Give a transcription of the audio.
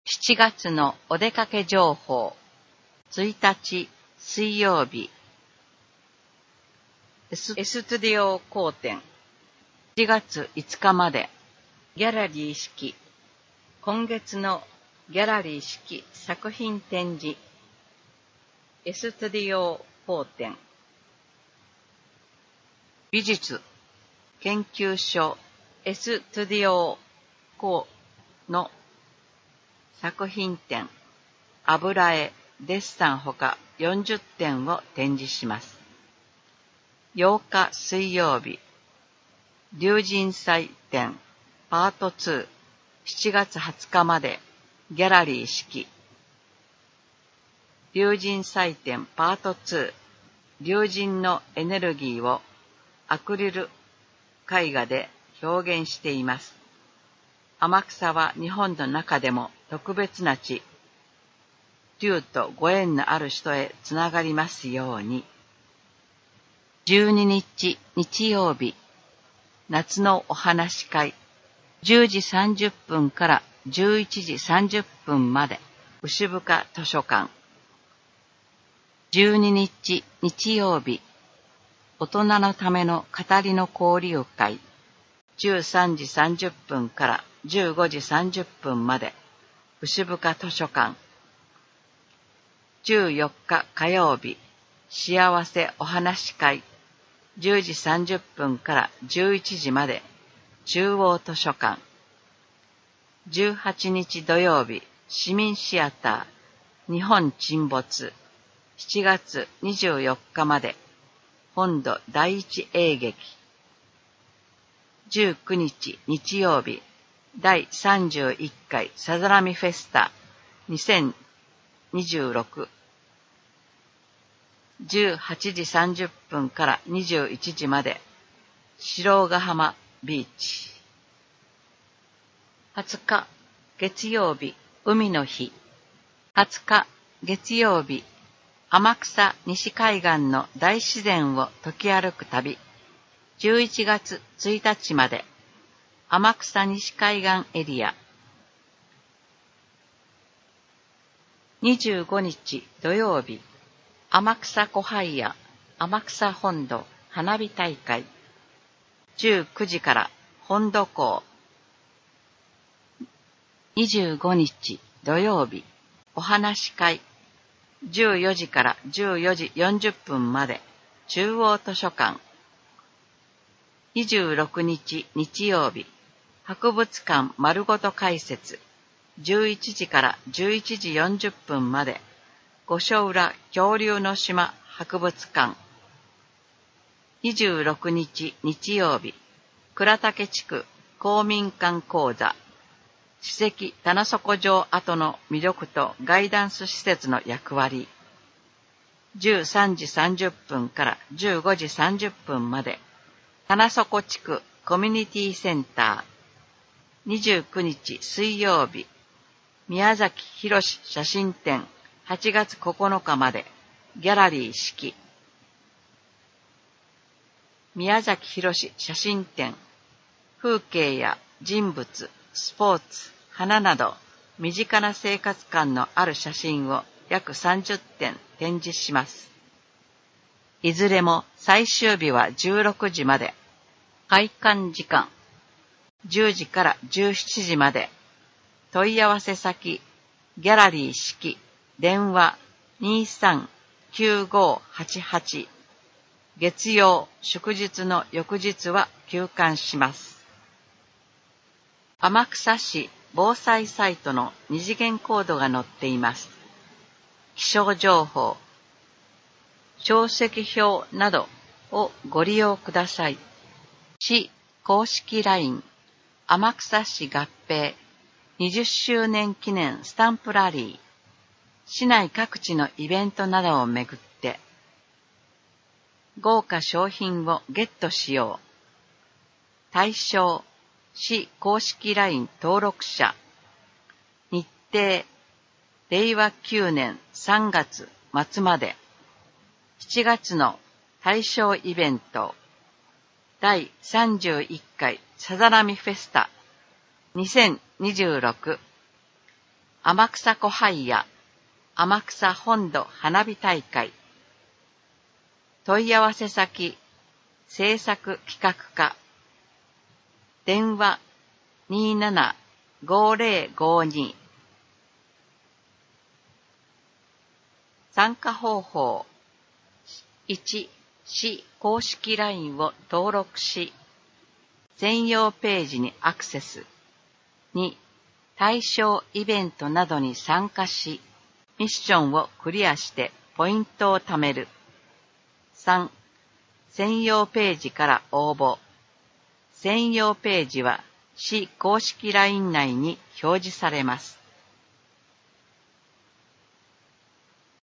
7月のお出かけ情報。1日水曜日。エストゥディオ公展。7月5日まで。ギャラリー式。今月のギャラリー式作品展示。エストゥディオ公展。美術研究所エストゥディオ公の作品展、油絵、デッサンほか40点を展示します。8日水曜日、龍神祭展パート2、7月20日までギャラリー式。龍神祭展パート2、龍神のエネルギーをアクリル絵画で表現しています。天草は日本の中でも特別な地。龍とご縁のある人へつながりますように。12日日曜日、夏のお話会。10時30分から11時30分まで、牛深図書館。12日日曜日、大人のための語りの交流会。13時30分から15時30分まで、牛深図書館。14日火曜日、幸せお話会。10時30分から11時まで、中央図書館。18日土曜日、市民シアター、日本沈没。7月24日まで、本土第一映劇。19日日曜日、第31回さざ波フェスタ2026。18時30分から21時まで、白ヶ浜ビーチ。20日月曜日、海の日。20日月曜日、天草西海岸の大自然を解き歩く旅。11月1日まで、天草西海岸エリア。25日土曜日、天草小拝屋天草本土花火大会。19時から本土港。25日土曜日、お話会。14時から14時40分まで、中央図書館。26日日曜日、博物館丸ごと開設。11時から11時40分まで、五所浦恐竜の島博物館。26日日曜日、倉岳地区公民館講座。史跡棚底城跡の魅力とガイダンス施設の役割。13時30分から15時30分まで、棚底地区コミュニティセンター。29日水曜日、宮崎博写真展8月9日まで、ギャラリー式。宮崎博写真展、風景や人物、スポーツ、花など、身近な生活感のある写真を約30点展示します。いずれも最終日は16時まで。開館時間10時から17時まで。問い合わせ先、ギャラリー式、電話239588。月曜、祝日の翌日は休館します。天草市防災サイトの二次元コードが載っています。気象情報、潮汐表などをご利用ください。市公式 LINE、天草市合併20周年記念スタンプラリー。市内各地のイベントなどをめぐって、豪華商品をゲットしよう。対象、市公式 LINE 登録者。日程、令和9年3月末まで。7月の対象イベント、第31回さざ波フェスタ2026。 天草湖杯や天草本土花火大会。問い合わせ先、制作企画課。電話275052。参加方法。1、市公式 LINE を登録し、専用ページにアクセス。2、対象イベントなどに参加し、ミッションをクリアしてポイントを貯める。3、専用ページから応募。専用ページは市公式 LINE 内に表示されます。